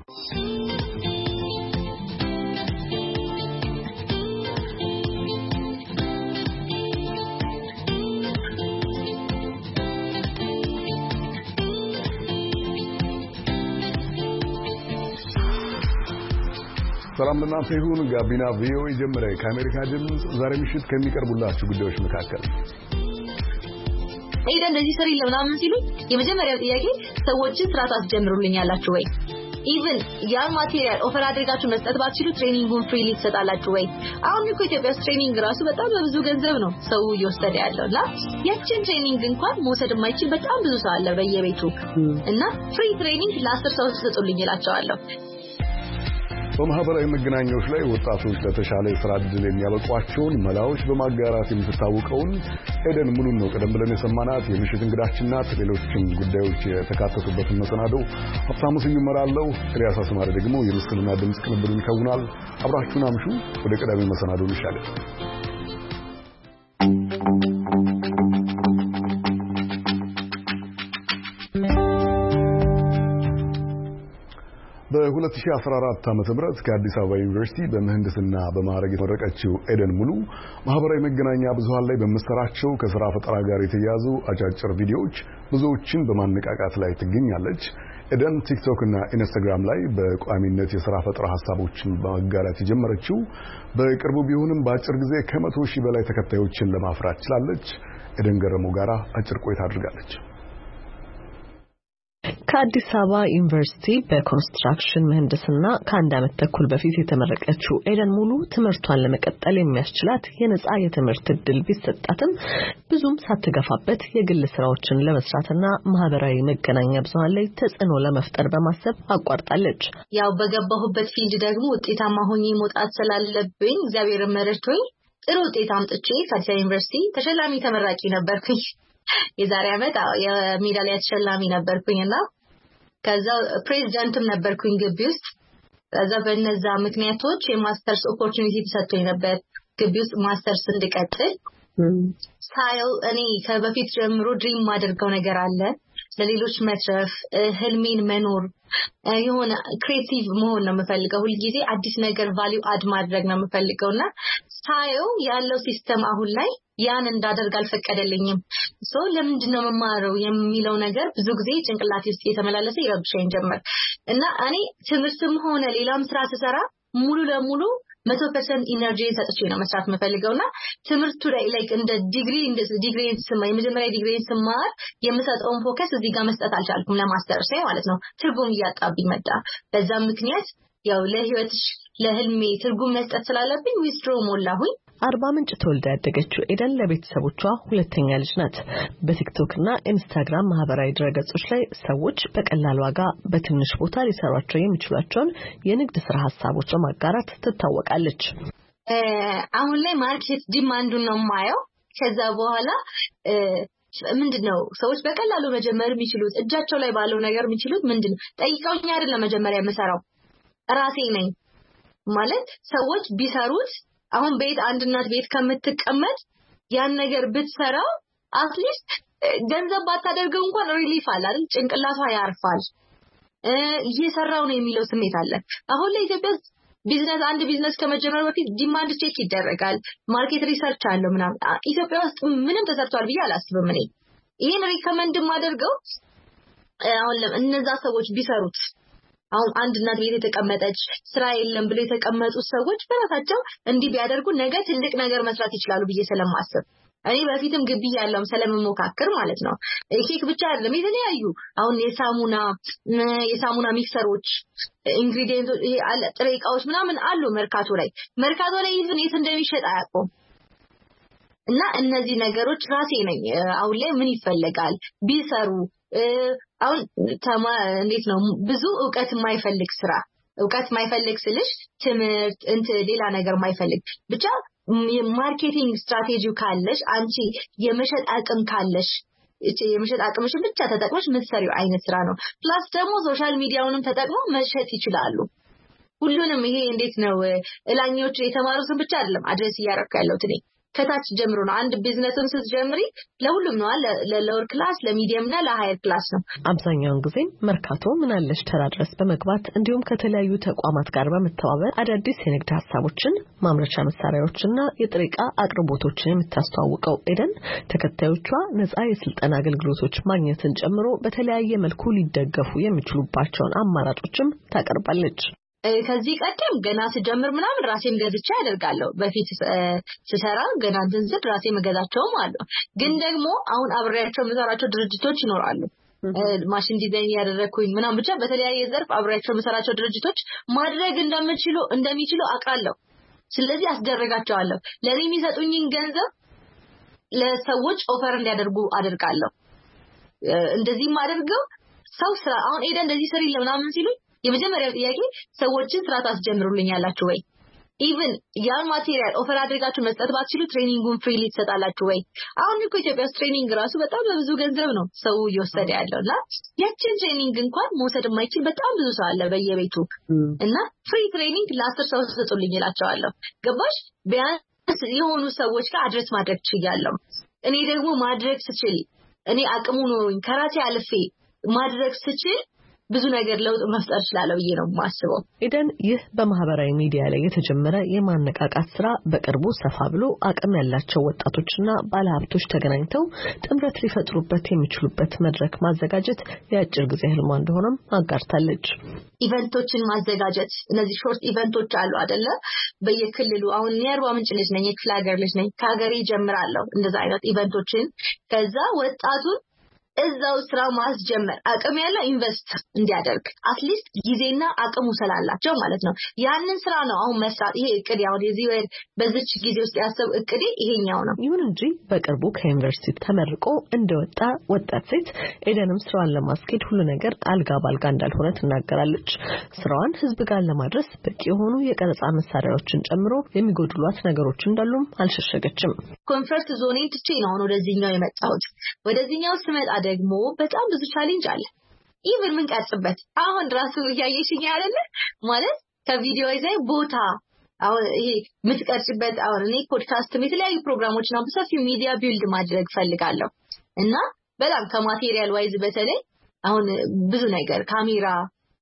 ሰላም ለእናንተ ይሁን። ጋቢና ቪኦኤ ጀመረ። ከአሜሪካ ድምፅ ዛሬ ምሽት ከሚቀርቡላችሁ ጉዳዮች መካከል እንደዚህ ሰሪ ለምናምን ሲሉ የመጀመሪያው ጥያቄ ሰዎችን ስርዓት አስጀምሩልኛላችሁ ወይ? ኢቭን ያ ማቴሪያል ኦፈር አድርጋችሁ መስጠት ባትችሉ ትሬኒንጉን ፍሪሊ ትሰጣላችሁ ወይ? አሁን እኮ ኢትዮጵያ ውስጥ ትሬኒንግ ራሱ በጣም በብዙ ገንዘብ ነው ሰው እየወሰደ ያለውና ያችን ትሬኒንግ እንኳን መውሰድ የማይችል በጣም ብዙ ሰው አለ በየቤቱ እና ፍሪ ትሬኒንግ ለ10 ሰው ትሰጡልኝ ይላቸዋለሁ። በማህበራዊ መገናኛዎች ላይ ወጣቶች ለተሻለ የሥራ ዕድል የሚያበቋቸውን መላዎች በማጋራት የምትታወቀውን ኤደን ሙሉን ነው ቀደም ብለን የሰማናት። የምሽት እንግዳችን ናት። ሌሎችም ጉዳዮች የተካተቱበትን መሰናዶ ሀብታሙ ስዩም እመራለሁ። ኤልያስ አስማረ ደግሞ የምስልና ድምፅ ቅንብሩን ይከውናል። አብራችሁን አምሹ። ወደ ቀዳሚ መሰናዶ እንሻገር። በ2014 ዓ.ም ከአዲስ አበባ ዩኒቨርሲቲ በምህንድስና በማዕረግ የተመረቀችው ኤደን ሙሉ ማህበራዊ መገናኛ ብዙሃን ላይ በመሰራቸው ከሥራ ፈጠራ ጋር የተያያዙ አጫጭር ቪዲዮዎች ብዙዎችን በማነቃቃት ላይ ትገኛለች። ኤደን ቲክቶክ እና ኢንስታግራም ላይ በቋሚነት የሥራ ፈጠራ ሐሳቦችን በመጋራት የጀመረችው በቅርቡ ቢሆንም በአጭር ጊዜ ከ100,000 በላይ ተከታዮችን ለማፍራት ችላለች። ኤደን ገረመው ጋር አጭር ቆይታ አድርጋለች። ከአዲስ አበባ ዩኒቨርሲቲ በኮንስትራክሽን ምህንድስና ከአንድ ዓመት ተኩል በፊት የተመረቀችው ኤደን ሙሉ ትምህርቷን ለመቀጠል የሚያስችላት የነጻ የትምህርት ዕድል ቢሰጣትም ብዙም ሳትገፋበት የግል ስራዎችን ለመስራትና ማህበራዊ መገናኛ ብዙሃን ላይ ተጽዕኖ ለመፍጠር በማሰብ አቋርጣለች። ያው በገባሁበት ፊልድ ደግሞ ውጤታማ ሆኜ መውጣት ስላለብኝ እግዚአብሔር መረድቶኝ ጥሩ ውጤት አምጥቼ ከአዲስ አበባ ዩኒቨርሲቲ ተሸላሚ ተመራቂ ነበርኩኝ። የዛሬ ዓመት የሜዳሊያ ተሸላሚ ነበርኩኝና ከዛ ፕሬዝዳንትም ነበርኩኝ ግቢ ውስጥ። ከዛ በእነዛ ምክንያቶች የማስተርስ ኦፖርቹኒቲ ተሰጥቶኝ ነበር ግቢ ውስጥ ማስተርስ እንድቀጥል። ሳይል እኔ ከበፊት ጀምሮ ድሪም ማድረገው ነገር አለ፣ ለሌሎች መትረፍ፣ ህልሜን መኖር፣ የሆነ ክሬቲቭ መሆን ነው የምፈልገው። ሁሉ ጊዜ አዲስ ነገር ቫልዩ አድ ማድረግ ነው የምፈልገውና ሳይል ያለው ሲስተም አሁን ላይ ያን እንዳደርግ አልፈቀደልኝም። ለምንድን ነው መማረው የሚለው ነገር ብዙ ጊዜ ጭንቅላቴ ውስጥ እየተመላለሰ ይረብሸኝ ጀመር እና እኔ ትምህርትም ሆነ ሌላም ስራ ስሰራ ሙሉ ለሙሉ 100% ኢነርጂ ሰጥቼ ነው መስራት የምፈልገውና ትምህርቱ ላይ ላይክ እንደ ዲግሪን ስማር የመጀመሪያ ዲግሪን ስማር የምሰጠውን ፎከስ እዚህ ጋር መስጠት አልቻልኩም ለማስተርስ ማለት ነው። ትርጉም እያጣብኝ መጣ። በዛ ምክንያት ያው ለህይወትሽ ለህልሜ ትርጉም መስጠት ስላለብኝ ዊዝድሮ ሞላሁኝ። አርባ ምንጭ ተወልዳ ያደገችው ኤደን ለቤተሰቦቿ ሁለተኛ ልጅ ናት። በቲክቶክ እና ኢንስታግራም ማህበራዊ ድረገጾች ላይ ሰዎች በቀላል ዋጋ በትንሽ ቦታ ሊሰሯቸው የሚችሏቸውን የንግድ ስራ ሐሳቦች በማጋራት ትታወቃለች። አሁን ላይ ማርኬት ዲማንዱን ነው የማየው። ከዛ በኋላ ምንድነው ሰዎች በቀላሉ መጀመር የሚችሉት እጃቸው ላይ ባለው ነገር የሚችሉት ምንድነው? ጠይቀውኝ አይደለም መጀመሪያ የምሰራው ራሴ ነኝ ማለት ሰዎች ቢሰሩት አሁን ቤት አንድ እናት ቤት ከምትቀመጥ ያን ነገር ብትሰራው አትሊስት ገንዘብ ባታደርገው እንኳን ሪሊፍ አለ አይደል? ጭንቅላቷ ያርፋል። እየሰራው ነው የሚለው ስሜት አለ። አሁን ለኢትዮጵያ ቢዝነስ አንድ ቢዝነስ ከመጀመር በፊት ዲማንድ ቼክ ይደረጋል፣ ማርኬት ሪሰርች አለው ምናምን። ኢትዮጵያ ውስጥ ምንም ተሰርቷል ብዬ አላስብም። እኔ ይሄን ሪከመንድ ማደርገው አሁን እነዛ ሰዎች ቢሰሩት አሁን አንድ እናት ቤት የተቀመጠች ስራ የለም ብለው የተቀመጡ ሰዎች በራሳቸው እንዲህ ቢያደርጉ ነገ ትልቅ ነገር መስራት ይችላሉ ብዬ ስለማስብ እኔ በፊትም ግቢ ያለውም ስለምሞካከር ማለት ነው። ኬክ ብቻ አይደለም የተለያዩ አሁን የሳሙና ሚክሰሮች ኢንግሪዲየንቶች ጥሬ ዕቃዎች ምናምን አሉ መርካቶ ላይ ኢቭን የት እንደሚሸጥ አያውቁም። እና እነዚህ ነገሮች ራሴ ነኝ አሁን ላይ ምን ይፈልጋል ቢሰሩ አሁን እንዴት ነው ብዙ ዕውቀት የማይፈልግ ስልሽ ትምህርት ሌላ ነገር የማይፈልግ ብቻ የማርኬቲንግ ስትራቴጂው ካለሽ አንቺ የመሸጥ አቅም ካለሽ የመሸጥ አቅምሽን ብቻ ተጠቅመሽ ምትሰሪው አይነት ስራ ነው። ፕላስ ደግሞ ሶሻል ሚዲያውንም ተጠቅመው መሸጥ ይችላሉ። ሁሉንም ይሄ እንዴት ነው እላኞቹ የተማሩትን ብቻ አይደለም አድሬስ እያደረኩ ያለሁት እኔ ከታች ጀምሮ ነው አንድ ቢዝነስን ስትጀምሪ ለሁሉም ነው ለሎወር ክላስ ለሚዲየም እና ለሃየር ክላስ ነው አብዛኛውን ጊዜ መርካቶ ምናለሽ ተራ ድረስ በመግባት እንዲሁም ከተለያዩ ተቋማት ጋር በመተባበር አዳዲስ የንግድ ሐሳቦችን ማምረቻ መሳሪያዎችና የጥሬ ዕቃ አቅርቦቶችን የምታስተዋውቀው ኤደን ተከታዮቿ ነፃ የስልጠና አገልግሎቶች ማግኘትን ጨምሮ በተለያየ መልኩ ሊደገፉ የሚችሉባቸውን አማራጮችም ታቀርባለች ከዚህ ቀደም ገና ስጀምር ምናምን ራሴም ገዝቼ ያደርጋለሁ በፊት ስሰራ ገና እንትን ራሴ መገዛቸውም አሉ ግን ደግሞ አሁን አብሬያቸው መሰራቸው ድርጅቶች ይኖራሉ ማሽን ዲዛይን ያደረኩኝ ምናምን ብቻ በተለያየ ዘርፍ አብሬያቸው መሰራቸው ድርጅቶች ማድረግ እንደሚችሉ አውቃለሁ ስለዚህ አስደረጋቸዋለሁ ለኔ የሚሰጡኝን ገንዘብ ለሰዎች ኦፈር እንዲያደርጉ አደርጋለሁ እንደዚህ ማደርገው ሰው ስራ አሁን ኤደን እንደዚህ ሰሪ ለምናምን ሲሉኝ የመጀመሪያው ጥያቄ ሰዎችን ስራ ታስጀምሩልኛላችሁ ወይ ኢቭን ያን ማቴሪያል ኦፈር አድርጋችሁ መስጠት ባትችሉ ትሬኒንጉን ፍሪሊ ትሰጣላችሁ ወይ አሁን እኮ ኢትዮጵያ ውስጥ ትሬኒንግ ራሱ በጣም ብዙ ገንዘብ ነው ሰው እየወሰደ ያለውና ያችን ትሬኒንግ እንኳን መውሰድ የማይችል በጣም ብዙ ሰው አለ በየቤቱ እና ፍሪ ትሬኒንግ ለ10 ሰው ሰጡልኝ እላቸዋለሁ ገባሽ ቢያንስ የሆኑ ሰዎች ጋር አድረስ ማድረግ ትችያለሁ እኔ ደግሞ ማድረግ ስችል እኔ አቅሙ ኖሮኝ ከራሴ አልፌ ማድረግ ስችል ብዙ ነገር ለውጥ መፍጠር ይችላል ብዬ ነው ማስበው ኤደን ይህ በማህበራዊ ሚዲያ ላይ የተጀመረ የማነቃቃት ስራ በቅርቡ ሰፋ ብሎ አቅም ያላቸው ወጣቶችና ባለሀብቶች ተገናኝተው ጥምረት ሊፈጥሩበት የሚችሉበት መድረክ ማዘጋጀት የአጭር ጊዜ ህልሟ እንደሆነም አጋርታለች ኢቨንቶችን ማዘጋጀት እነዚህ ሾርት ኢቨንቶች አሉ አይደለ በየክልሉ አሁን የአርባ ምንጭ ልጅ ነኝ የክፍለ ሀገር ልጅ ነኝ ከሀገሬ ጀምራለሁ እንደዛ አይነት ኢቨንቶችን ከዛ ወጣቱን እዛው ስራ ማስጀመር አቅም ያለው ኢንቨስት እንዲያደርግ አትሊስት ጊዜና አቅሙ ስላላቸው ማለት ነው ያንን ስራ ነው አሁን መስራት ይሄ እቅድ ያው የዚህ ወር በዚች ጊዜ ውስጥ ያሰብ እቅድ ይሄኛው ነው ይሁን እንጂ በቅርቡ ከዩኒቨርሲቲ ተመርቆ እንደወጣ ወጣት ሴት ኤደንም ስራዋን ለማስኬድ ሁሉ ነገር አልጋ ባልጋ እንዳልሆነ ትናገራለች ስራዋን ህዝብ ጋር ለማድረስ በቂ የሆኑ የቀረጻ መሳሪያዎችን ጨምሮ የሚጎድሏት ነገሮች እንዳሉም አልሸሸገችም ኮንፈርት ዞኔን ትቼ ነው ወደዚህኛው የመጣሁት ወደዚህኛው ስመጣ ደግሞ በጣም ብዙ ቻሌንጅ አለ ኢቭን ምን ቀርጽበት አሁን ራሱ ያየሽኝ አይደለ ማለት ከቪዲዮ ይዘይ ቦታ አሁን ይሄ ምትቀርጽበት አሁን እኔ ፖድካስት የተለያዩ ፕሮግራሞች ነው በሰፊው ሚዲያ ቢልድ ማድረግ ፈልጋለሁ እና በጣም ከማቴሪያል ዋይዝ በተለይ አሁን ብዙ ነገር ካሜራ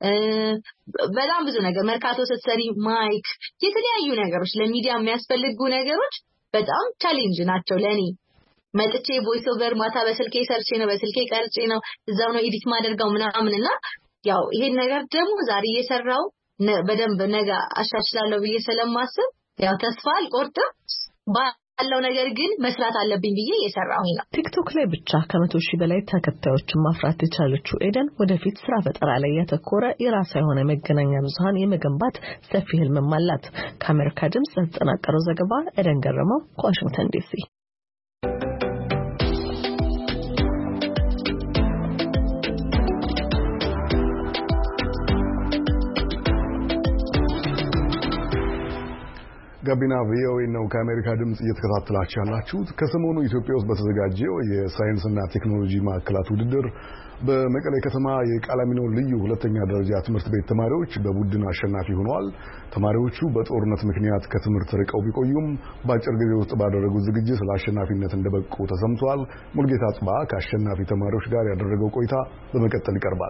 በጣም ብዙ ነገር መርካቶ ስትሰሪ ማይክ የተለያዩ ነገሮች ለሚዲያ የሚያስፈልጉ ነገሮች በጣም ቻሌንጅ ናቸው ለኔ መጥቼ ቮይስ ኦቨር ማታ በስልኬ ሰርቼ ነው በስልኬ ቀርጬ ነው እዛው ነው ኤዲት ማደርጋው ምናምንና ያው ይሄን ነገር ደግሞ ዛሬ እየሰራው በደንብ ነገ አሻሽላለሁ ብዬ ስለማስብ ያው ተስፋ አልቆርጥም ባለው ነገር ግን መስራት አለብኝ ብዬ እየሰራሁኝ ነው ቲክቶክ ላይ ብቻ ከ100,000 በላይ ተከታዮችን ማፍራት የቻለችው ኤደን ወደፊት ስራ ፈጠራ ላይ ያተኮረ የራሷ የሆነ መገናኛ ብዙሃን የመገንባት ሰፊ ህልም አላት ከአሜሪካ ድምጽ ተጠናቀረው ዘገባ ኤደን ገረመው ከዋሽንግተን ዲሲ ጋቢና ቪኦኤ ነው ከአሜሪካ ድምጽ እየተከታተላችሁ ያላችሁት ከሰሞኑ ኢትዮጵያ ውስጥ በተዘጋጀው የሳይንስና ቴክኖሎጂ ማዕከላት ውድድር በመቀሌ ከተማ የቃላሚኖ ልዩ ሁለተኛ ደረጃ ትምህርት ቤት ተማሪዎች በቡድን አሸናፊ ሆነዋል ተማሪዎቹ በጦርነት ምክንያት ከትምህርት ርቀው ቢቆዩም በአጭር ጊዜ ውስጥ ባደረጉት ዝግጅት ለአሸናፊነት እንደበቁ ተሰምቷል ሙልጌታ ጽባ ከአሸናፊ ተማሪዎች ጋር ያደረገው ቆይታ በመቀጠል ይቀርባል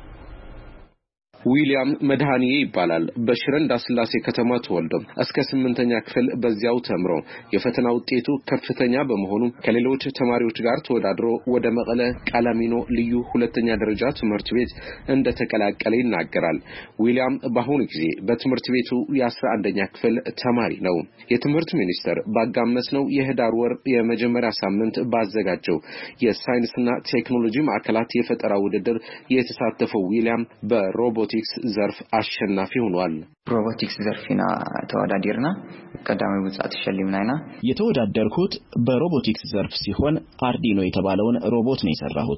ዊሊያም መድሃኒዬ ይባላል በሽረ እንዳስላሴ ከተማ ተወልዶ እስከ 8ኛ ክፍል በዚያው ተምሮ የፈተና ውጤቱ ከፍተኛ በመሆኑ ከሌሎች ተማሪዎች ጋር ተወዳድሮ ወደ መቀለ ቃላሚኖ ልዩ ሁለተኛ ደረጃ ትምህርት ቤት እንደተቀላቀለ ይናገራል ዊሊያም በአሁኑ ጊዜ በትምህርት ቤቱ የ11ኛ ክፍል ተማሪ ነው የትምህርት ሚኒስቴር ባጋመስነው የህዳር ወር የመጀመሪያ ሳምንት ባዘጋጀው የሳይንስና ቴክኖሎጂ ማዕከላት የፈጠራ ውድድር የተሳተፈው ዊሊያም በሮቦቲክስ ዘርፍ አሸናፊ ሆኗል ሮቦቲክስ ዘርፍና ተወዳድርና ቀዳማዊ ውጤት ተሸልመናልና የተወዳደርኩት በሮቦቲክስ ዘርፍ ሲሆን አርዲኖ የተባለውን ሮቦት ነው የሰራሁት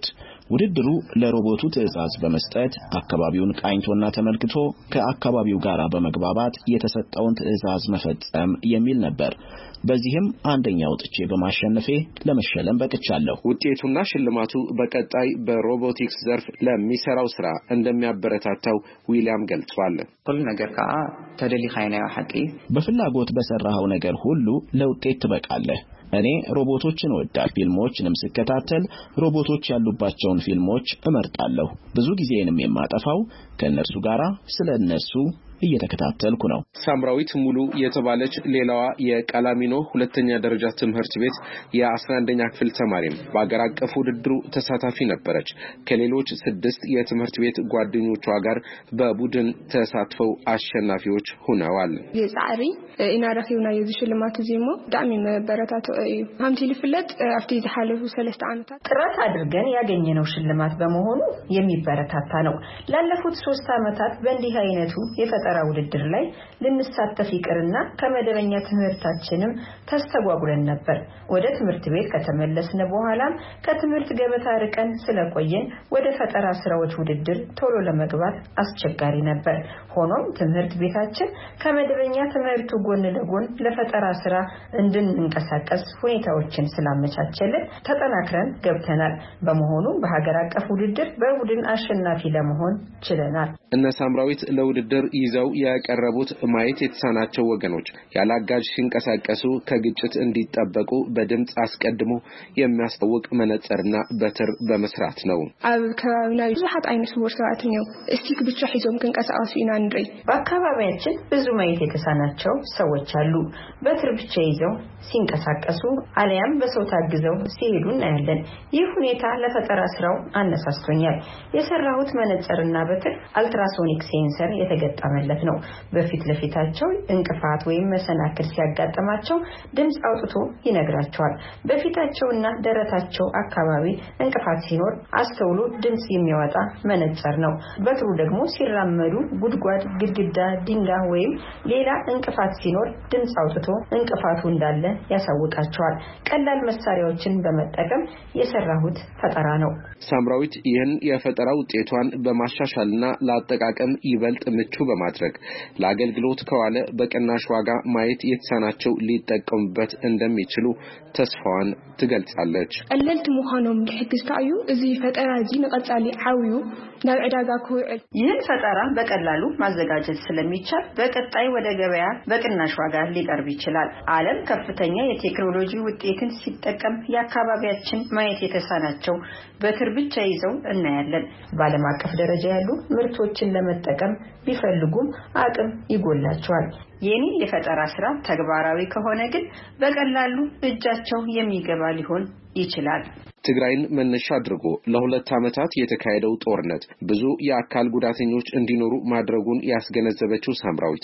ውድድሩ ለሮቦቱ ትዕዛዝ በመስጠት አካባቢውን ቃኝቶና ተመልክቶ ከአካባቢው ጋር በመግባባት የተሰጠውን ትዕዛዝ መፈጸም የሚል ነበር። በዚህም አንደኛ ወጥቼ በማሸነፌ ለመሸለም በቅቻለሁ። ውጤቱና ሽልማቱ በቀጣይ በሮቦቲክስ ዘርፍ ለሚሰራው ስራ እንደሚያበረታታው ዊሊያም ገልጿል። ሁሉ ነገር ካ ተደሊኻይና ሐቂ በፍላጎት በሰራው ነገር ሁሉ ለውጤት ትበቃለህ። እኔ ሮቦቶችን ወዳለሁ። ፊልሞችንም ስከታተል ሮቦቶች ያሉባቸውን ፊልሞች እመርጣለሁ። ብዙ ጊዜንም የማጠፋው ከነርሱ ጋራ ስለነሱ እየተከታተልኩ ነው። ሳምራዊት ሙሉ የተባለች ሌላዋ የቃላሚኖ ሁለተኛ ደረጃ ትምህርት ቤት የ11ኛ ክፍል ተማሪም በአገር አቀፍ ውድድሩ ተሳታፊ ነበረች። ከሌሎች 6 የትምህርት ቤት ጓደኞቿ ጋር በቡድን ተሳትፈው አሸናፊዎች ሆነዋል። የጻሪ ኢናራፊውና የሽልማቱ ዜሞ ዳሚ መበረታቱ እዩ አምቲ ልፍለጥ አፍቲ ዘሐለፉ 3 ዓመታት ጥረት አድርገን ያገኘነው ሽልማት በመሆኑ የሚበረታታ ነው። ላለፉት 3 ዓመታት በእንዲህ አይነቱ የፈጠራ ውድድር ላይ ልንሳተፍ ይቅርና ከመደበኛ ትምህርታችንም ተስተጓጉለን ነበር። ወደ ትምህርት ቤት ከተመለስን በኋላ ከትምህርት ገበታ ርቀን ስለቆየን ወደ ፈጠራ ስራዎች ውድድር ቶሎ ለመግባት አስቸጋሪ ነበር። ሆኖም ትምህርት ቤታችን ከመደበኛ ትምህርቱ ጎን ለጎን ለፈጠራ ስራ እንድንንቀሳቀስ ሁኔታዎችን ስላመቻቸልን ተጠናክረን ገብተናል። በመሆኑ በሀገር አቀፍ ውድድር በቡድን አሸናፊ ለመሆን ችለናል። እነ ሳምራዊት ለውድድር ይዘው ያቀረቡት ማየት የተሳናቸው ወገኖች ያላጋጅ ሲንቀሳቀሱ ከግጭት እንዲጠበቁ በድምጽ አስቀድሞ የሚያስታውቅ መነጽርና በትር በመስራት ነው። አብ ከባቢና ብዙሃት አይነት ወርሳት ነው። እስቲክ ብቻ ሂዞም ከንቀሳቀሱ ኢናንድሪ በአካባቢያችን ብዙ ማየት የተሳናቸው ሰዎች አሉ። በትር ብቻ ይዘው ሲንቀሳቀሱ አለያም በሰው ታግዘው ሲሄዱ እናያለን። ይህ ሁኔታ ለፈጠራ ስራው አነሳስቶኛል። የሰራሁት መነጽርና በትር አልትራሶኒክ ሴንሰር የተገጠመለት ነው። በፊት ለፊታቸው እንቅፋት ወይም መሰናክል ሲያጋጥማቸው ድምጽ አውጥቶ ይነግራቸዋል። በፊታቸውና ደረታቸው አካባቢ እንቅፋት ሲኖር አስተውሎ ድምጽ የሚያወጣ መነጽር ነው። በትሩ ደግሞ ሲራመዱ ጉድጓድ፣ ግድግዳ፣ ድንጋይ ወይም ሌላ እንቅፋት ሲኖር ድምጽ አውጥቶ እንቅፋቱ እንዳለ ያሳውቃቸዋል። ቀላል መሳሪያዎችን በመጠቀም የሰራሁት ፈጠራ ነው። ሳምራዊት ይህን የፈጠራ ውጤቷን በማሻሻልና ለአጠቃቀም ይበልጥ ምቹ በማድረግ ለአገልግሎት ከዋለ በቅናሽ ዋጋ ማየት የተሳናቸው ሊጠቀሙበት እንደሚችሉ ተስፋዋን ትገልጻለች። ቀለልት መሆኑም ለሕግስታዩ እዚ ፈጠራ እዚ ንቀጻሊ ዓውዩ ናብ ዕዳጋ ክውዕል ይህን ፈጠራ በቀላሉ ማዘጋጀት ስለሚቻል በቀጣይ ወደ ገበያ በቅናሽ ዋጋ ሊቀርብ ይችላል። ዓለም ከፍተኛ የቴክኖሎጂ ውጤትን ሲጠቀም የአካባቢያችን ማየት የተሳናቸው በትር ብቻ ይዘው እናያለን። በዓለም አቀፍ ደረጃ ያሉ ምርቶችን ለመጠቀም ቢፈልጉም አቅም ይጎላቸዋል። የኔ የፈጠራ ስራ ተግባራዊ ከሆነ ግን በቀላሉ እጃቸው የሚገባ ሊሆን ይችላል። ትግራይን መነሻ አድርጎ ለ2 ዓመታት የተካሄደው ጦርነት ብዙ የአካል ጉዳተኞች እንዲኖሩ ማድረጉን ያስገነዘበችው ሳምራዊት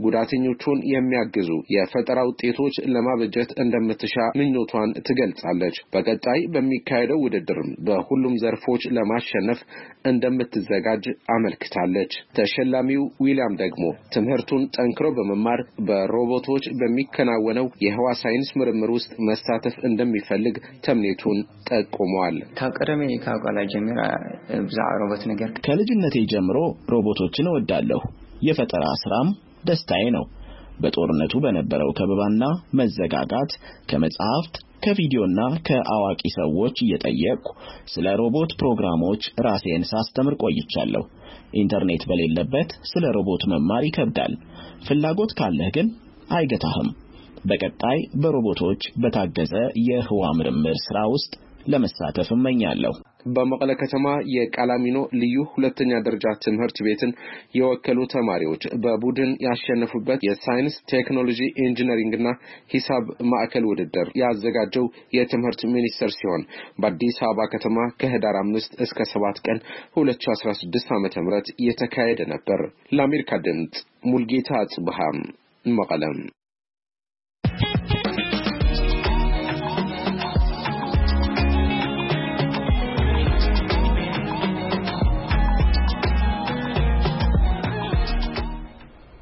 ጉዳተኞቹን የሚያግዙ የፈጠራ ውጤቶች ለማበጀት እንደምትሻ ምኞቷን ትገልጻለች። በቀጣይ በሚካሄደው ውድድር በሁሉም ዘርፎች ለማሸነፍ እንደምትዘጋጅ አመልክታለች። ተሸላሚው ዊሊያም ደግሞ ትምህርቱን ጠንክሮ በመማር በሮቦቶች በሚከናወነው የህዋ ሳይንስ ምርምር ውስጥ መሳተፍ እንደሚፈልግ ተምኔቱን ጠቁሟል። ታቀረመ ካቋላ ጀምራ ብዛዕ ሮቦት ነገር ከልጅነቴ ጀምሮ ሮቦቶችን እወዳለሁ። የፈጠራ ስራም ደስታዬ ነው። በጦርነቱ በነበረው ከበባና መዘጋጋት ከመጽሐፍት ከቪዲዮና ከአዋቂ ሰዎች እየጠየቅኩ ስለ ሮቦት ፕሮግራሞች ራሴን ሳስተምር ቆይቻለሁ። ኢንተርኔት በሌለበት ስለ ሮቦት መማር ይከብዳል። ፍላጎት ካለህ ግን አይገታህም። በቀጣይ በሮቦቶች በታገዘ የህዋ ምርምር ስራ ውስጥ ለመሳተፍ እመኛለሁ። በመቀለ ከተማ የቃላሚኖ ልዩ ሁለተኛ ደረጃ ትምህርት ቤትን የወከሉ ተማሪዎች በቡድን ያሸነፉበት የሳይንስ ቴክኖሎጂ ኢንጂነሪንግና ሂሳብ ማዕከል ውድድር ያዘጋጀው የትምህርት ሚኒስቴር ሲሆን በአዲስ አበባ ከተማ ከህዳር 5 እስከ 7 ቀን 2016 ዓ.ም የተካሄደ ነበር። ለአሜሪካ ድምጽ ሙልጌታ ጽብሃም መቀለም።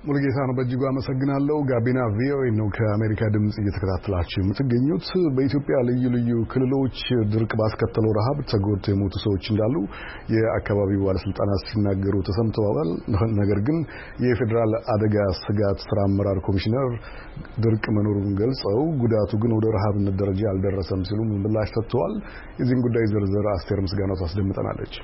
ሙልጌታን በእጅጉ አመሰግናለሁ። ጋቢና ቪኦኤ ነው ከአሜሪካ ድምጽ እየተከታተላችሁ የምትገኙት። በኢትዮጵያ ልዩ ልዩ ክልሎች ድርቅ ባስከተለው ረሃብ ተጎድተው የሞቱ ሰዎች እንዳሉ የአካባቢው ባለስልጣናት ሲናገሩ ተሰምተዋል። ነገር ግን የፌዴራል አደጋ ስጋት ስራ አመራር ኮሚሽነር ድርቅ መኖሩን ገልጸው ጉዳቱ ግን ወደ ረሃብነት ደረጃ አልደረሰም ሲሉ ምላሽ ሰጥተዋል። የዚህን ጉዳይ ዝርዝር አስቴር ምስጋናው ታስደምጠናለች።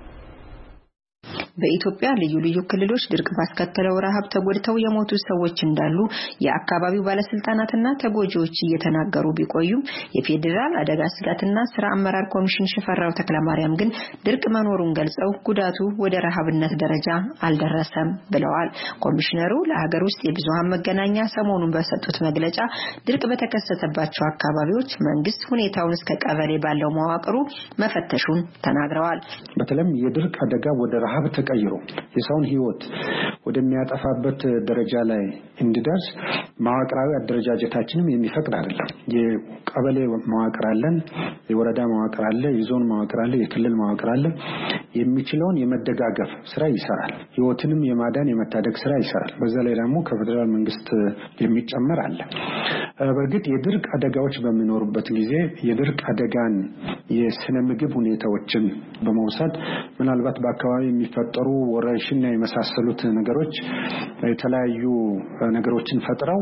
በኢትዮጵያ ልዩ ልዩ ክልሎች ድርቅ ባስከተለው ረሃብ ተጎድተው የሞቱ ሰዎች እንዳሉ የአካባቢው ባለስልጣናትና ተጎጂዎች እየተናገሩ ቢቆዩም የፌዴራል አደጋ ስጋትና ስራ አመራር ኮሚሽን ሽፈራው ተክለማርያም ግን ድርቅ መኖሩን ገልጸው ጉዳቱ ወደ ረሃብነት ደረጃ አልደረሰም ብለዋል። ኮሚሽነሩ ለሀገር ውስጥ የብዙሃን መገናኛ ሰሞኑን በሰጡት መግለጫ ድርቅ በተከሰተባቸው አካባቢዎች መንግስት ሁኔታውን እስከ ቀበሌ ባለው መዋቅሩ መፈተሹን ተናግረዋል። በተለይም የድርቅ አደጋ ወደ ረሃብ ተቀይሮ የሰውን ህይወት ወደሚያጠፋበት ደረጃ ላይ እንዲደርስ ማዋቅራዊ አደረጃጀታችንም የሚፈቅድ አይደለም። የቀበሌ መዋቅር አለን፣ የወረዳ መዋቅር አለ፣ የዞን መዋቅር አለ፣ የክልል መዋቅር አለ። የሚችለውን የመደጋገፍ ስራ ይሰራል። ህይወትንም የማዳን የመታደግ ስራ ይሰራል። በዛ ላይ ደግሞ ከፌደራል መንግስት የሚጨመር አለ። በእርግጥ የድርቅ አደጋዎች በሚኖሩበት ጊዜ የድርቅ አደጋን የስነ ምግብ ሁኔታዎችን በመውሰድ ምናልባት በአካባቢ የሚፈጠሩ ወረርሽኝና የመሳሰሉት ነገሮች የተለያዩ ነገሮችን ፈጥረው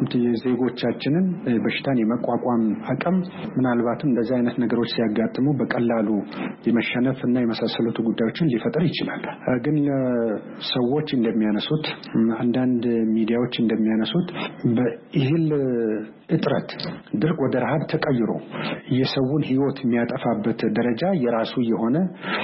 የዜጎቻችንን በሽታን የመቋቋም አቅም ምናልባትም እንደዚህ አይነት ነገሮች ሲያጋጥሙ በቀላሉ የመሸነፍና የመሳሰሉት ጉዳዮችን ሊፈጠር ይችላል። ግን ሰዎች እንደሚያነሱት አንዳንድ ሚዲያዎች እንደሚያነሱት በእህል እጥረት ድርቅ ወደ ረሃብ ተቀይሮ የሰውን ህይወት የሚያጠፋበት ደረጃ የራሱ የሆነ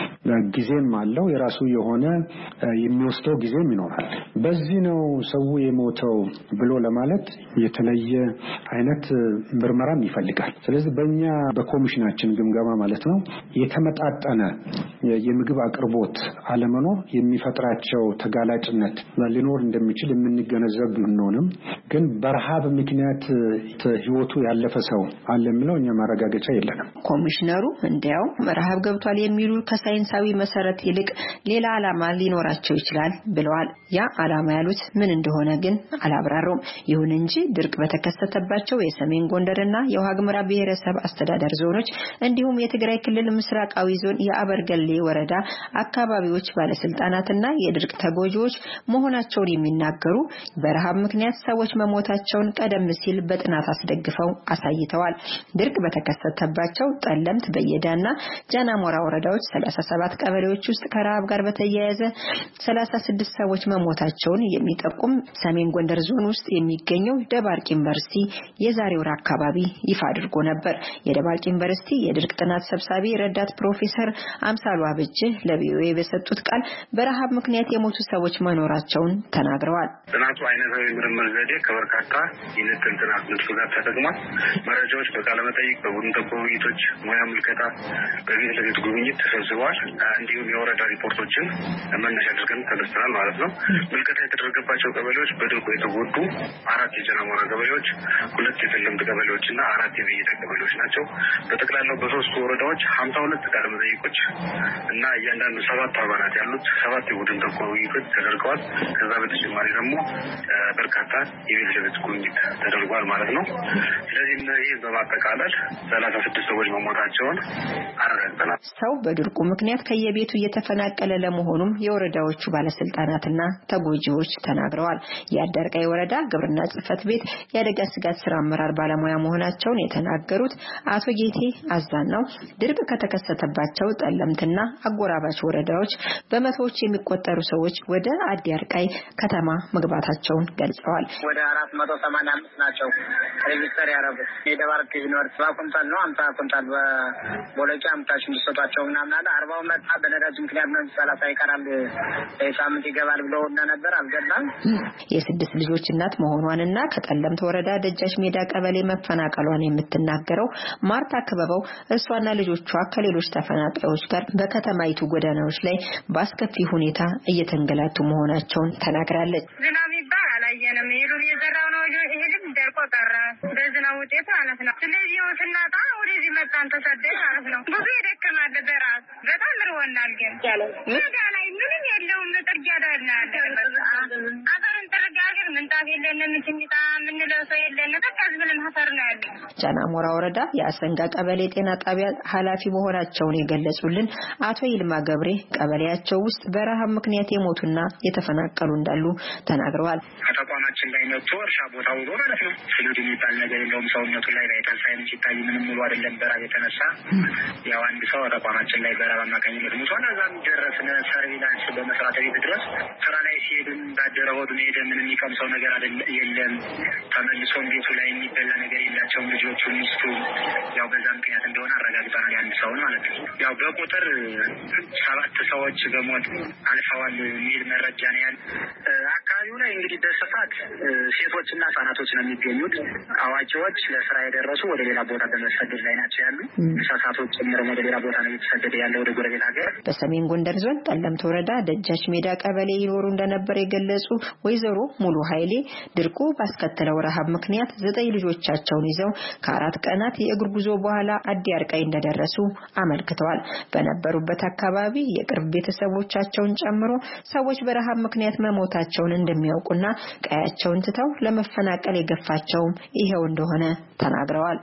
ጊዜም አለው፣ የራሱ የሆነ የሚወስደው ጊዜም ይኖራል። በዚህ ነው ሰው የሞተው ብሎ ለማለት የተለየ አይነት ምርመራም ይፈልጋል። ስለዚህ በእኛ በኮሚሽናችን ግምገማ ማለት ነው የተመጣጠነ የምግብ አቅርቦት አለመኖር የሚፈጥራቸው ተጋላጭነት ሊኖር እንደሚችል የምንገነዘብ ቢሆንም ግን በረሃብ ምክንያት ህይወቱ ያለፈ ሰው አለ የሚለው እኛ ማረጋገጫ የለንም። ኮሚሽነሩ እንዲያው ረሃብ ገብቷል የሚሉ ከሳይንሳዊ መሰረት ይልቅ ሌላ ዓላማ ሊኖራቸው ይችላል ብለዋል። ያ ዓላማ ያሉት ምን እንደሆነ ግን አላብራሩም። ይሁን እንጂ ድርቅ በተከሰተባቸው የሰሜን ጎንደርና የዋግምራ ብሔረሰብ አስተዳደር ዞኖች እንዲሁም የትግራይ ክልል ምስራቃዊ ዞን የአበርገሌ ወረዳ አካባቢዎች ባለስልጣናትና የድርቅ ተጎጂዎች መሆናቸውን የሚናገሩ በረሃብ ምክንያት ሰዎች መሞታቸውን ቀደም ሲል በጥናት አስደግፈው አሳይተዋል። ድርቅ በተከሰተባቸው ጠለምት በየዳና ጃናሞራ ወረዳዎች 37 ቀበሌዎች ውስጥ ከረሃብ ጋር በተያያዘ 36 ሰዎች መሞታቸውን የሚጠቁም ሰሜን ጎንደር ዞን ውስጥ የሚገኘው ደባርቅ ዩኒቨርሲቲ የዛሬ ወር አካባቢ ይፋ አድርጎ ነበር። የደባርቅ ዩኒቨርሲቲ የድርቅ ጥናት ሰብሳቢ ረዳት ፕሮፌሰር አምሳሉ አበጀ ለቪኦኤ በሰጡት ቃል በረሃብ ምክንያት የሞቱ ሰዎች መኖራቸውን ተናግረዋል። ጥናቱ አይነታዊ ምርምር ዘዴ ከበርካታ የንጥል ጥናት ንድፍ ጋር ተጠቅሟል። መረጃዎች በቃለ መጠይቅ፣ በቡድን ውይይቶች፣ ሙያ ምልከታ፣ በቤት ለቤት ጉብኝት ተሰብስበዋል። እንዲሁም የወረዳ ሪፖርቶችን መነሻ አድርገን ተነስተናል ማለት ነው። ምልከታ የተደረገባቸው ቀበሌዎች በድርቁ የተጎዱ 4 የጃናሞራ ቀበሌዎች፣ 2 የጠለምት ቀበሌዎችና 4 የበየዳ ቀበሌዎች ናቸው። በጠቅላላው በ3 ወረዳዎች 52 ቃለ መጠይቆች እና እያንዳንዱ 7 አባላት ያሉት 7 የቡድን ውይይቶች ተደርገዋል። ከዛ በተጨማሪ ደግሞ በርካታ የቤት ለቤት ጉብኝት ተደርጓል ማለት ነው። ስለዚህ ይህ በማጠቃለል 36 ሰዎች መሞታቸውን አረጋግጠናል። ሰው በድርቁ ምክንያት ከየቤቱ እየተፈናቀለ ለመሆኑም የወረዳዎቹ ባለስልጣናትና ተጎጂዎች ተናግረዋል። የአዳርቃይ ወረዳ ግብርና ጽሕፈት ቤት የአደጋ ስጋት ስራ አመራር ባለሙያ መሆናቸውን የተናገሩት አቶ ጌቴ አዛናው ድርቅ ከተከሰተባቸው ጠለምትና አጎራባች ወረዳዎች በመቶዎች የሚቆጠሩ ሰዎች ወደ አዳርቃይ ከተማ መግባታቸውን ገልጸዋል። ወደ 485 ናቸው ሬጂስተር ያደረጉት። የደባርቅ ዩኒቨርሲቲ ባኩንታል ነው 50 ኩንታል በቦለቂ አምታች እንዲሰጣቸው ምናምን አለ። 40 መጣ በነዳጅ ምክንያት ነው 30 ይቀራል ሳምንት ይገባል ብለው ነበር፣ አልገባም። የስድስት ልጆች እናት መሆኗንና ከጠለምት ወረዳ ደጃች ሜዳ ቀበሌ መፈናቀሏን የምትናገረው ማርታ ከበበው እሷና ልጆቿ ከሌሎች ተፈናቃዮች ጋር በከተማይቱ ጎዳናዎች ላይ በአስከፊ ሁኔታ እየተንገላቱ መሆናቸውን ተናግራለች። ዝናብ ይባል አላየንም። ይሉን የዘራው ነው ይሄድም ደርቆ ቀረ። በዝናብ ውጤት ማለት ነው። ስለዚህ ወስናታ ወደዚህ መጣን ተሰደን ማለት ነው። ብዙ ይደከማል። በራስ በጣም ርወናል። ግን ሜዳ ላይ ምንም የለውም። ጥርጊያ ዳር ነው ያለው። አፈርን ጥርጊያ ሰው የለም በቃ ዝም ማፈር ነው ያለው ጃናሞራ ወረዳ የአሰንጋ ቀበሌ ጤና ጣቢያ ኃላፊ መሆናቸውን የገለጹልን አቶ ይልማ ገብሬ ቀበሌያቸው ውስጥ በረሃብ ምክንያት የሞቱና የተፈናቀሉ እንዳሉ ተናግረዋል ተቋማችን ላይ ነው እርሻ ቦታው ነው ማለት ነው ፍሉድ የሚባል ነገር የለውም ሰውነቱ ላይ ቫይታል ሳይንስ ሲታይ ምንም ሙሉ አይደለም በራብ የተነሳ ያው አንድ ሰው ተቋማችን ላይ በረሃብ አማካኝነት ሞቷል እዛም ደረስነ ሰርቪላንስ በመስራት ቤት ድረስ ስራ ላይ ሲሄድም ባደረ ሆዱን ሄደ ምንም የሚቀምሰው ነገር የለም ተመልሶ ቤቱ ላይ የሚበላ ነገር የላቸውም ልጆቹ ሚስቱ ያው በዛ ምክንያት እንደሆነ አረጋግጠናል አንድ ሰው ማለት ነው ያው በቁጥር 7 ሰዎች በሞት አልፈዋል የሚል መረጃ ነው ያለ አካባቢው ላይ እንግዲህ በስፋት ሴቶችና ህጻናቶች ነው የሚገኙት አዋቂዎች ለስራ የደረሱ ወደ ሌላ ቦታ በመሰደድ ላይ ናቸው ያሉ እንስሳቶች ጭምር ወደ ሌላ ቦታ ነው የተሰደደ ያለው ወደ ጎረቤት ሀገር በሰሜን ጎንደር ዞን ጠለምት ወረዳ ደጃች ሜዳ ቀበሌ ይኖሩ እንደነበር የገለጹ ወይዘሮ ሙሉ ኃይሌ ድርቁ ባስከተለው ረሃብ ምክንያት 9 ልጆቻቸውን ይዘው ከ4 ቀናት የእግር ጉዞ በኋላ አዲ አርቃይ እንደደረሱ አመልክተዋል በነበሩበት አካባቢ የቅርብ ቤተሰቦቻቸውን ጨምሮ ሰዎች በረሃብ ምክንያት መሞታቸውን እንደሚያውቁና ቀያቸውን ትተው ለመፈናቀል የገፋቸው ይሄው እንደሆነ ተናግረዋል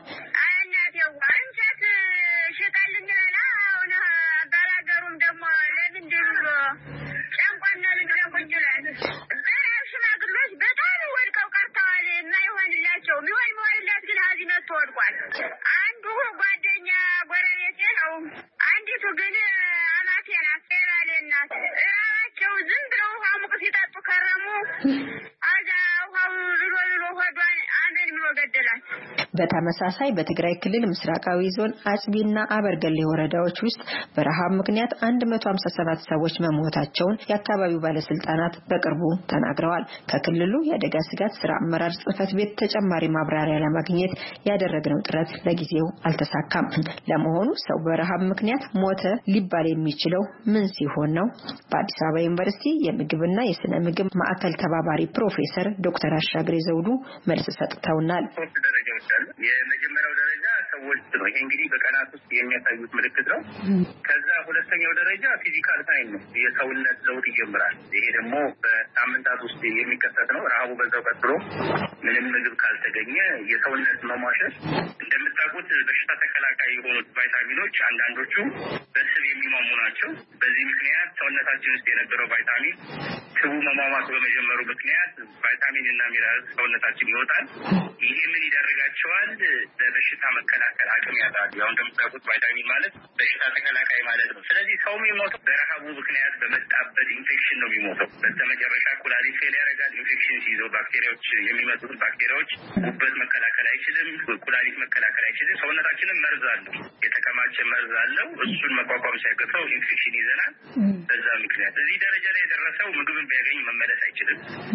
አንዱ ጓደኛ ጎረቤቴ ነው አንዲቱ ግን አማቴ ናት ጤናሌናት እራቸው ዝም ብለው ውሃ ሙቅ ሲጠጡ ከረሙ አዛ ውሃው ዝሎ ሆዷን አመን ብሎ ገደላት በተመሳሳይ በትግራይ ክልል ምስራቃዊ ዞን አጽቢና አበርገሌ ወረዳዎች ውስጥ በረሃብ ምክንያት 157 ሰዎች መሞታቸውን የአካባቢው ባለስልጣናት በቅርቡ ተናግረዋል ከክልሉ የአደጋ ስጋት ስራ አመራር ጽሕፈት ቤት ተጨማሪ ማብራሪያ ለማግኘት ያደረግነው ጥረት ለጊዜው አልተሳካም ለመሆኑ ሰው በረሃብ ምክንያት ሞተ ሊባል የሚችለው ምን ሲሆን ነው በአዲስ አበባ ዩኒቨርሲቲ የምግብና የስነ ምግብ ማዕከል ተባባሪ ፕሮፌሰር ዶክተር አሻግሬ ዘውዱ መልስ ሰጥተውናል የመጀመሪያው ደረጃ ሰዎች ነው ይሄ እንግዲህ በቀናት ውስጥ የሚያሳዩት ምልክት ነው ከዛ ሁለተኛው ደረጃ ፊዚካል ሳይን ነው የሰውነት ለውጥ ይጀምራል ይሄ ደግሞ በሳምንታት ውስጥ የሚከሰት ነው ረሃቡ በዛው ቀጥሎ ምንም ምግብ ካልተገኘ የሰውነት መሟሸት እንደምታውቁት በሽታ ተከላካይ የሆኑት ቫይታሚኖች አንዳንዶቹ በስብ የሚሟሙ ናቸው በዚህ ምክንያት ሰውነታችን ውስጥ የነበረው ቫይታሚን ስቡ መሟሟት በመጀመሩ ምክንያት ቫይታሚን እና ሚነራል ሰውነታችን ይወጣል ይሄ ምን ይደረጋቸዋል ለበሽታ መከላከል አቅም ያጣሉ ያው እንደምታውቁት ቫይታሚን ማለት በሽታ ተከላካይ ማለት ነው ስለዚህ ሰው የሚሞተው በረሃቡ ምክንያት በመጣበት ኢንፌክሽን ነው የሚሞተው በተመጨረሻ ኩላሊት ፌል ያደርጋል ኢንፌክሽን ሲይዘው ባክቴሪያዎች የሚመጡት ባክቴሪያዎች ጉበት መከላከል አይችልም ኩላሊት መከላከል አይችልም ሰውነታችንም መርዝ አለው የተከማቸ መርዝ አለው እሱን መቋቋም ሲያቅተው ኢንፌክሽን ይዘናል በዛ ምክንያት እዚህ ደረጃ ላይ የደረሰው ምግብን ቢያገኝ መመለስ አይችልም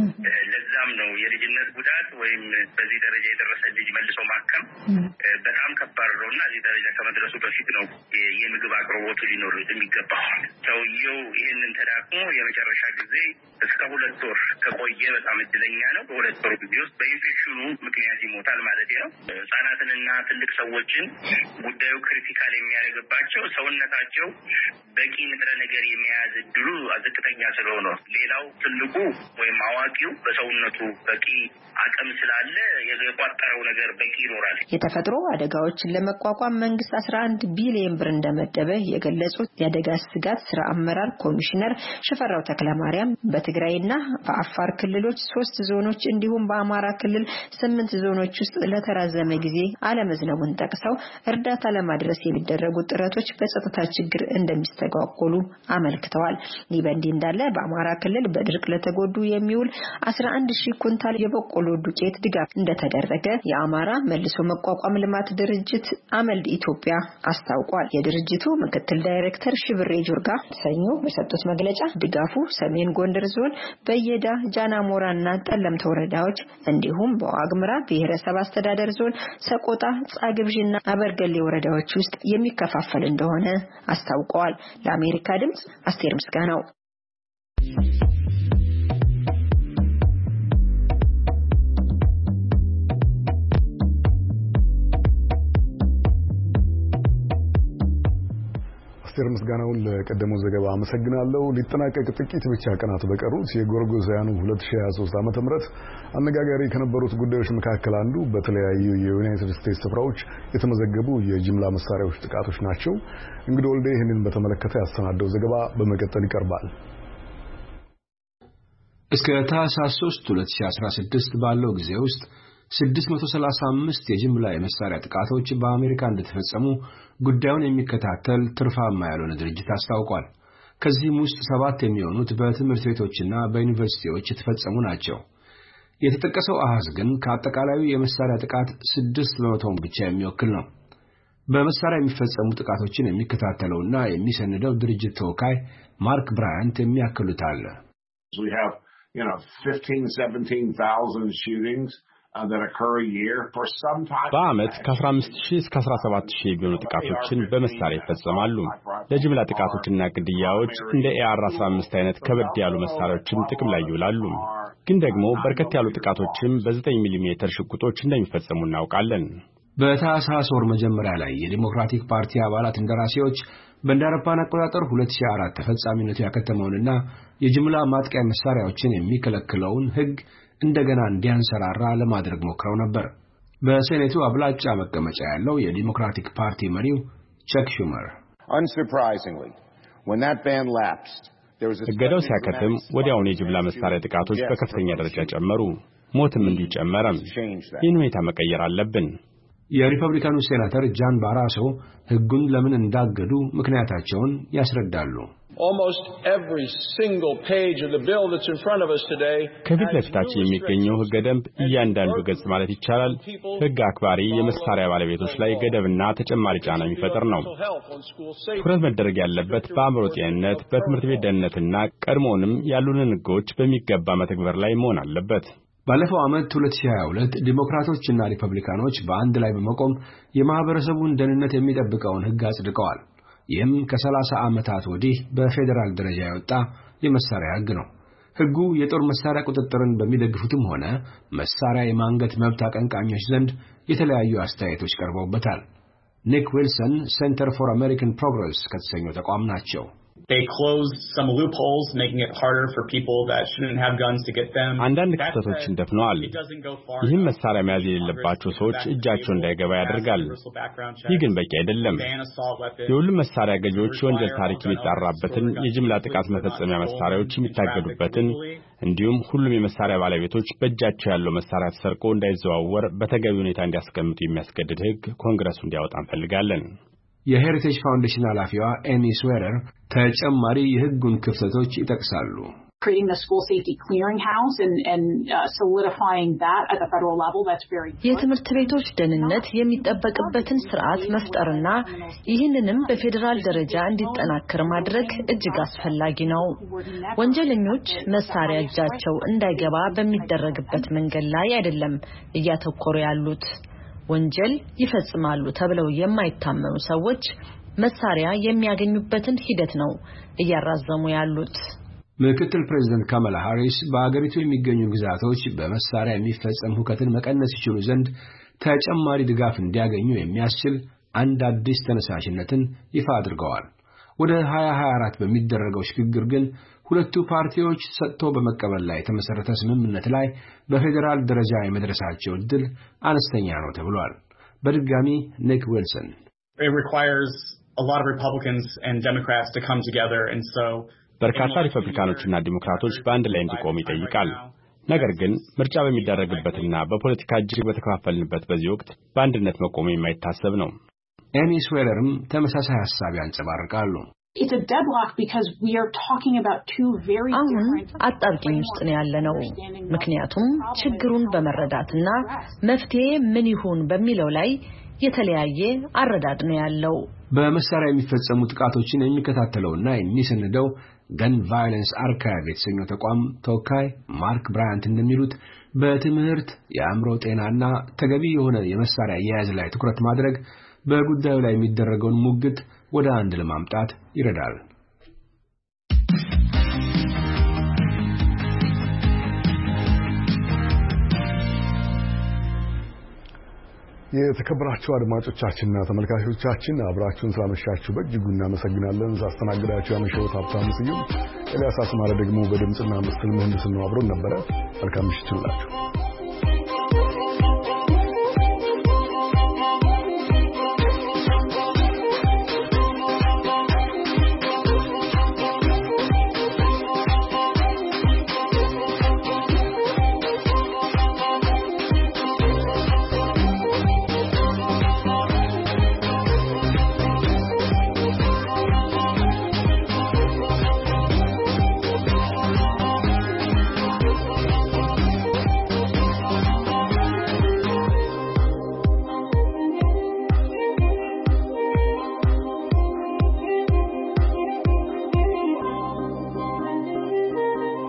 ለዛም ነው የልጅነት ጉዳት ወይም በዚህ ደረጃ የደረሰ ልጅ መልሶ ማከም በጣም ከባድ ነውና እዚህ ደረጃ ከመድረሱ በፊት ነው የምግብ አቅርቦቱ ሊኖር የሚገባው ሰውየው ይሄንን ተዳክሞ የመጨረሻ ጊዜ እስከ 2 ወር ከቆየ በጣም እድለኛ ነው በ2 ወር ጊዜ ውስጥ በኢንፌክሽኑ ምክንያት ይሞታል ማለት ነው ህጻናትንና ትልቅ ሰዎችን ጉዳዩ ክሪቲካል የሚያደርግባቸው ሰውነታቸው በቂ ንጥረ ነገር የሚያዝ እድሉ ዝቅተኛ ስለሆነ ሌላው ትልቁ ወይም አዋቂው በሰውነቱ በቂ አቅም ስላለ የቋጠረው ነገር በቂ ይኖራል የተፈጥሮ አደጋዎችን ለመቋቋም መንግስት 11 ቢሊዮን ብር እንደመደበ የገለጹት የአደጋ ስጋት ስራ አመራር ኮሚሽነር ሽፈራው ተክለማርያም በትግራይና በአፋር ክልሎች 3 ዞኖች እንዲሁም በአማራ ክልል 8 ዞኖች ውስጥ ለተራዘመ ጊዜ አለመዝነቡን ጠቅሰው እርዳታ ለማድረስ የሚደረጉ ጥረቶች በጸጥታ ችግር እንደሚስተጓጎሉ አመልክተዋል ይህ በእንዲህ እንዳለ በአማራ ክልል በድርቅ ለተጎዱ የሚውል 11000 ኩንታል የበቆሎ ዱቄት ድጋፍ እንደተደረገ የአማራ መልሶ መቋቋም ልማት ድርጅት አመልድ ኢትዮጵያ አስታውቋል የድርጅቱ ምክትል ዳይሬክተር ሽብሬ ጆርጋ ሰኞ በሰጡት መግለጫ ድጋፉ ሰሜን ጎንደር ዞን በየዳ ጃናሞራና ጠለምት ወረዳዎች እንዲሁም በዋግምራ ብሔረሰብ አስተዳደር ዞን ሰቆጣ ጻግብጅና አበርገሌ ወረዳዎች ውስጥ የሚከፋፈል እንደሆነ አስታውቀዋል ለአሜሪካ ድምጽ አስቴር ምስጋናው አስቴር ምስጋናውን ለቀደመው ዘገባ አመሰግናለሁ። ሊጠናቀቅ ጥቂት ብቻ ቀናት በቀሩት የጎርጎሳውያኑ 2023 ዓመተ ምህረት አነጋጋሪ ከነበሩት ጉዳዮች መካከል አንዱ በተለያዩ የዩናይትድ ስቴትስ ስፍራዎች የተመዘገቡ የጅምላ መሳሪያዎች ጥቃቶች ናቸው። እንግዲህ ወልዴ ይህንን በተመለከተ ያሰናደው ዘገባ በመቀጠል ይቀርባል። እስከ ታህሳስ 3 2016 ባለው ጊዜ ውስጥ 635 የጅምላ የመሳሪያ ጥቃቶች በአሜሪካ እንደተፈጸሙ ጉዳዩን የሚከታተል ትርፋማ ያልሆነ ድርጅት አስታውቋል። ከዚህም ውስጥ 7 የሚሆኑት በትምህርት ቤቶችና በዩኒቨርሲቲዎች የተፈጸሙ ናቸው። የተጠቀሰው አሃዝ ግን ከአጠቃላዩ የመሳሪያ ጥቃት 6% ብቻ የሚወክል ነው። በመሳሪያ የሚፈጸሙ ጥቃቶችን የሚከታተለውና የሚሰንደው ድርጅት ተወካይ ማርክ ብራያንት የሚያክሉት አለ። We have, 15,000-17,000 shootings that occur a year for some time. በአመት ከ15,000 እስከ 17,000 የሚሆኑ ጥቃቶችን በመሳሪያ ይፈጸማሉ። ለጅምላ ጥቃቶችና ግድያዎች እንደ AR-15 አይነት ከበድ ያሉ መሳሪያዎችም ጥቅም ላይ ይውላሉ። ግን ደግሞ በርከት ያሉ ጥቃቶችም በ9 ሚሜ ሽጉጦች እንደሚፈጸሙ እናውቃለን። በታህሳስ ወር መጀመሪያ ላይ የዲሞክራቲክ ፓርቲ አባላት እንደራሴዎች በእንዳረፓን አቆጣጠር 2004 ተፈጻሚነቱ ያከተመውንና የጅምላ ማጥቂያ መሳሪያዎችን የሚከለክለውን ህግ እንደገና እንዲያንሰራራ ለማድረግ ሞክረው ነበር። በሴኔቱ አብላጫ መቀመጫ ያለው የዲሞክራቲክ ፓርቲ መሪው ቸክ ሹመር Unsurprisingly, when that ban lapsed, there was a እገዳው ሲያከትም ወዲያውኑ የጅምላ መሳሪያ ጥቃቶች በከፍተኛ ደረጃ ጨመሩ። ሞትም እንዲሁ ጨመረም። ይህን ሁኔታ መቀየር አለብን። የሪፐብሊካኑ ሴናተር ጃን ባራሶ ህጉን ለምን እንዳገዱ ምክንያታቸውን ያስረዳሉ። Almost every single page of the bill that's in front of us today ከፊት ለፊታችን የሚገኘው ህገ ደንብ እያንዳንዱ ገጽ ማለት ይቻላል ህግ አክባሪ የመሳሪያ ባለቤቶች ላይ ገደብና ተጨማሪ ጫና የሚፈጥር ነው። ትኩረት መደረግ ያለበት በአእምሮ ጤንነት፣ በትምህርት ቤት ደህንነትና ቀድሞውንም ያሉንን ህጎች በሚገባ መተግበር ላይ መሆን አለበት። ባለፈው ዓመት 2022 ዲሞክራቶችና ሪፐብሊካኖች በአንድ ላይ በመቆም የማህበረሰቡን ደህንነት የሚጠብቀውን ህግ አጽድቀዋል። ይህም ከ30 ዓመታት ወዲህ በፌደራል ደረጃ የወጣ የመሳሪያ ህግ ነው። ህጉ የጦር መሳሪያ ቁጥጥርን በሚደግፉትም ሆነ መሳሪያ የማንገት መብት አቀንቃኞች ዘንድ የተለያዩ አስተያየቶች ቀርበውበታል። ኒክ ዊልሰን ሴንተር ፎር አሜሪካን ፕሮግረስ ከተሰኘው ተቋም ናቸው። They closed some loopholes, making it harder for people that shouldn't have guns to get them. አንዳንድ ክፍተቶችን ደፍነዋል። ይህም መሳሪያ መያዝ የሌለባቸው ሰዎች እጃቸው እንዳይገባ ያደርጋል። ይህ ግን በቂ አይደለም። የሁሉም መሳሪያ ገዢዎች የወንጀል ታሪክ የሚጣራበትን የጅምላ ጥቃት መፈጸሚያ መሳሪያዎች የሚታገዱበትን እንዲሁም ሁሉም የመሳሪያ ባለቤቶች በእጃቸው ያለው መሳሪያ ተሰርቆ እንዳይዘዋወር በተገቢ ሁኔታ እንዲያስቀምጡ የሚያስገድድ ህግ ኮንግረሱ እንዲያወጣ እንፈልጋለን። የሄሪቴጅ ፋውንዴሽን ኃላፊዋ ኤሚ ስዌረር ተጨማሪ የህጉን ክፍተቶች ይጠቅሳሉ። Creating the school safety clearinghouse and solidifying that at the federal level, that's very good. የትምህርት ቤቶች ደህንነት የሚጠበቅበትን ስርዓት መፍጠርና ይህንንም በፌደራል ደረጃ እንዲጠናከር ማድረግ እጅግ አስፈላጊ ነው። ወንጀለኞች መሳሪያ እጃቸው እንዳይገባ በሚደረግበት መንገድ ላይ አይደለም እያተኮሩ ያሉት። ወንጀል ይፈጽማሉ ተብለው የማይታመኑ ሰዎች መሳሪያ የሚያገኙበትን ሂደት ነው እያራዘሙ ያሉት። ምክትል ፕሬዝዳንት ካማላ ሃሪስ በአገሪቱ የሚገኙ ግዛቶች በመሳሪያ የሚፈጸም ሁከትን መቀነስ ይችሉ ዘንድ ተጨማሪ ድጋፍ እንዲያገኙ የሚያስችል አንድ አዲስ ተነሳሽነትን ይፋ አድርገዋል። ወደ 2024 በሚደረገው ሽግግር ግን ሁለቱ ፓርቲዎች ሰጥቶ በመቀበል ላይ የተመሰረተ ስምምነት ላይ በፌደራል ደረጃ የመድረሳቸው እድል አነስተኛ ነው ተብሏል። በድጋሚ ኒክ ዊልሰን It requires a lot of Republicans and Democrats to come together, and so በርካታ ሪፐብሊካኖችና ዲሞክራቶች በአንድ ላይ እንዲቆሙ ይጠይቃል። ነገር ግን ምርጫ በሚደረግበትና በፖለቲካ እጅግ በተከፋፈልንበት በዚህ ወቅት በአንድነት መቆም የማይታሰብ ነው። ኤሚ ስዌረርም ተመሳሳይ ሐሳብ ያንጸባርቃሉ። It's a deadlock because we are talking about two very different አጣብቂኝ ውስጥ ነው ያለነው። ምክንያቱም ችግሩን በመረዳትና መፍትሄ ምን ይሁን በሚለው ላይ የተለያየ አረዳድ ነው ያለው። በመሳሪያ የሚፈጸሙ ጥቃቶችን የሚከታተለውና የሚሰንደው ገን ቫዮለንስ አርካይቭ የተሰኘው ተቋም ተወካይ ማርክ ብራያንት እንደሚሉት በትምህርት የአእምሮ ጤናና ተገቢ የሆነ የመሳሪያ አያያዝ ላይ ትኩረት ማድረግ በጉዳዩ ላይ የሚደረገውን ሙግት ወደ አንድ ለማምጣት ይረዳል። የተከበራችሁ አድማጮቻችንና ተመልካቾቻችን አብራችሁን ስላመሻችሁ በእጅጉ እናመሰግናለን። ሳስተናግዳችሁ ያመሸሁት ሀብታሙ ስዩም፣ ኤልያስ አስማረ ደግሞ በድምጽና ምስል ምህንድስናው አብሮን ነበረ። መልካም ምሽት ይሁንላችሁ።